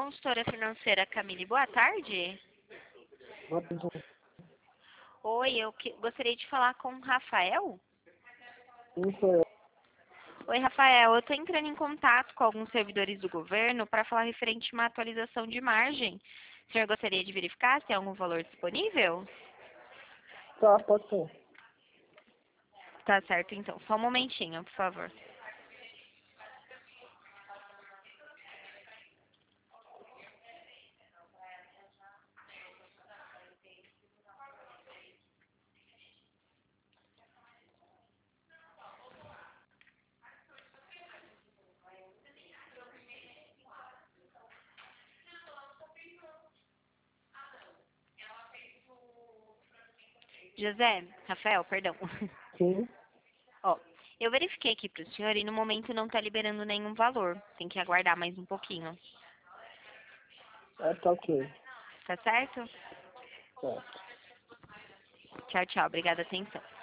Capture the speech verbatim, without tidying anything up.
consultora financeira Camille, boa tarde. Boa tarde. Oi, eu que- gostaria de falar com o Rafael. Sim, sou eu. Oi, Rafael, eu estou entrando em contato com alguns servidores do governo para falar referente a uma atualização de margem. O senhor gostaria de verificar se tem algum valor disponível? Tá, pode ser. Tá certo, então. Só um momentinho, por favor. José, Rafael, perdão. Sim, Ó, eu verifiquei aqui para o senhor e no momento não está liberando nenhum valor. Tem que aguardar mais um pouquinho. é, tá ok. Tá certo? Certo. Tchau, tchau. Obrigada, atenção.